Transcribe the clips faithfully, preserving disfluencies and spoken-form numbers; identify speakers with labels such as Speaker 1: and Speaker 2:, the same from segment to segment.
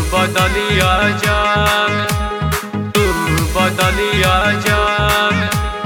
Speaker 1: बदलिया जान, तू बदलिया जान।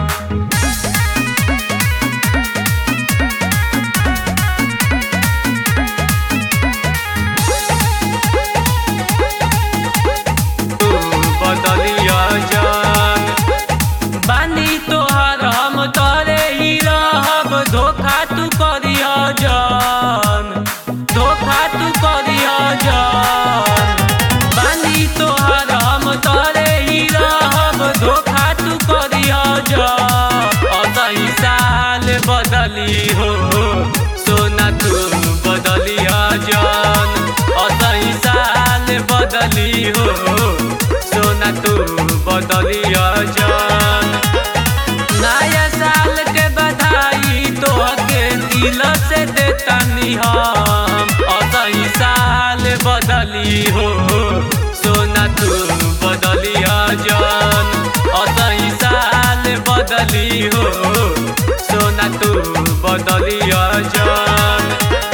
Speaker 1: तू बदलिया जान, बानी तोहार हम तोरे ही रहब, धोखा तू करिया जान, धोखा तू करिया जान। बानी तोहार हम तोरे ही रहब, धोखा तू करिया जान। असही साल बदली हो सोना, तू बदलिया जान। असही साल बदली हो सोना, तू बदलिया जान। नया साल के बधाई तोहके दिल से देतानी हम। असही साल बदली हो सोना, तू बदलिया जान। असही साल बदली हो सोना, तू बदलिया जान।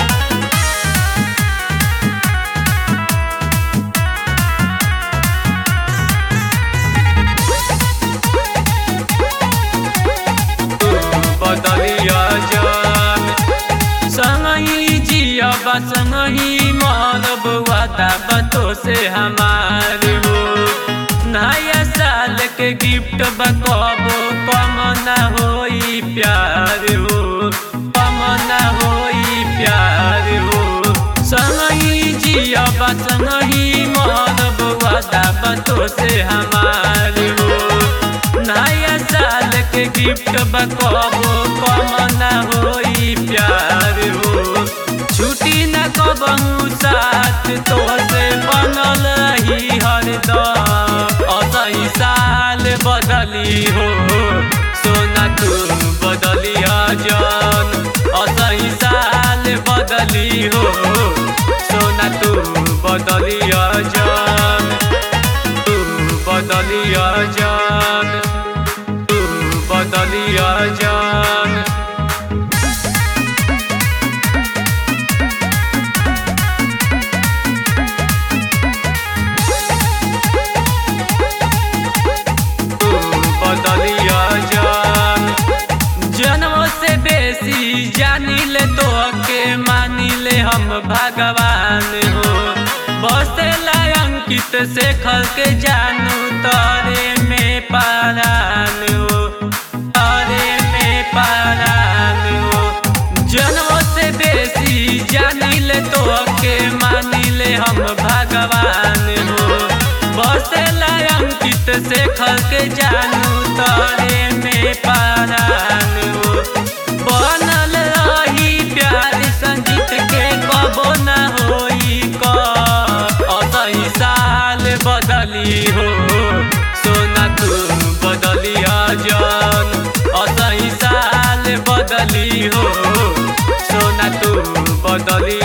Speaker 1: बदलिया जान, संगही जियब संगही मरब, वादा बतो से हमार हो। नया साल के गिफ्ट बकबो कम न होई प्यार हो, कम न होई प्यार हो। संगही जियब संगही मरब, वादा बतो से हमार हो। नया साल के गिफ्ट बकबो कम न होई प्यार हो। छुट्टी न कबहू साथ तोहसे बनल रही हरदम। असही साल बदली हो सोना, तू बदलिया जान। असही साल बदली हो सोना, तू बदलिया जान, तू बदलिया जान, तू बदलिया जान। तू बदलिया जान, जन्म से बेसी जानिले तोहके, मानिले हम भगवान हो। बसेला अंकित शेखर के जानू, तारे में परान हो, तारे में परान हो। जन्म से बेसी जानिले तोहके, मानिले हम भगवान हो। बसेला अंकित शेखर के जानू, तारे में परान हो। बनल रही प्यार संजीत के, कबो न होई क। असही साल बदली हो सोना, तू बदलिया जान। असही साल बदली हो सोना, तू बदली